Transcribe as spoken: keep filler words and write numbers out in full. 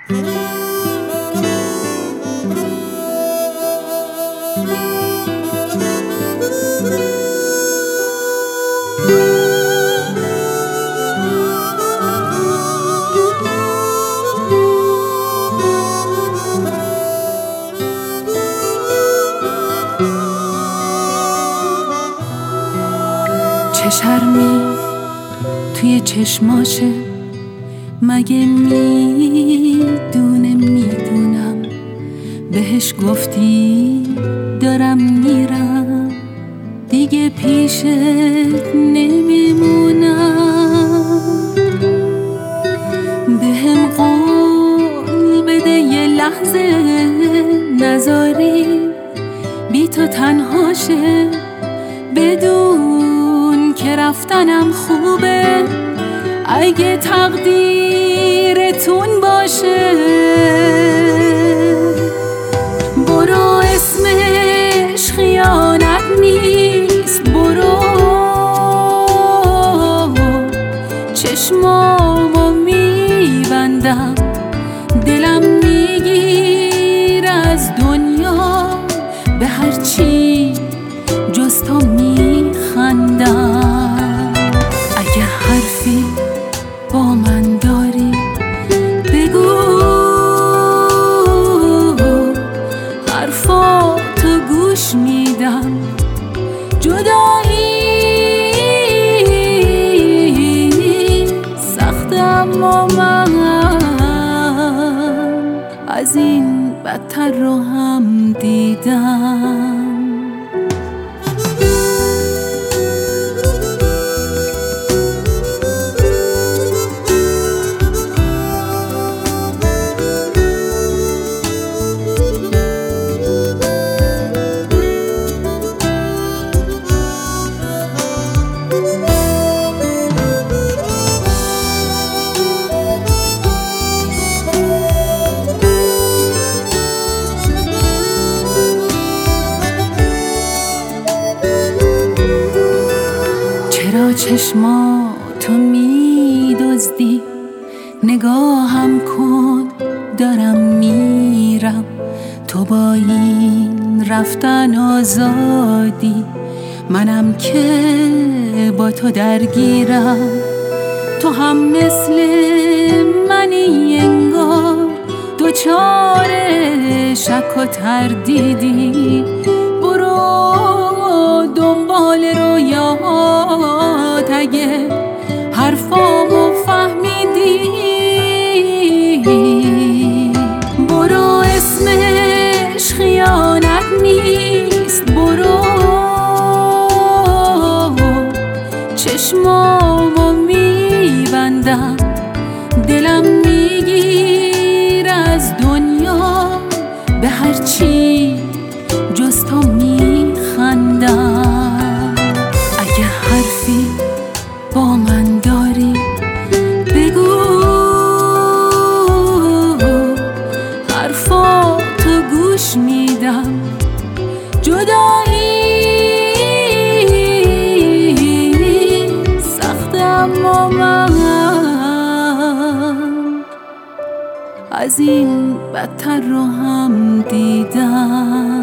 چه شرمی توی چشماشه، مگه میدونه میدونم بهش گفتی دارم میرم دیگه پیشت نمیمونم. بهم قول بده یه لحظه نذاری بی تو تنهاشه، بدون که رفتنم خوبه اگه تقدیرتون باشه. برو اسمش خیانت نیست، برو چشمامو میبندم، دلم میگیر از دنیا به هرچی جز تو میخندم. اگه حرفی با من داری بگو، حرفاتو گوش میدم. جدایی سخت اما من از این بدتر رو هم دیدم. چرا چشماتو میدزدی؟ نگاهم کن دارم میرم، تو با این رفتن آزادی، منم که با تو درگیرم. تو هم مثل منی انگار دوچار شک و تردیدی. برو دنبال رویات اگه حرفامو فهمیدی. برو اسمش خیانت نیست، برو چشمامو میبندم، دلم میگیر از دنیا به هرچی جز تو میخندم. اگه حرفی با من داری بگو، حرفاتو گوش میدم. جدایی سخت اما من از این بدتر رو هم دیدم.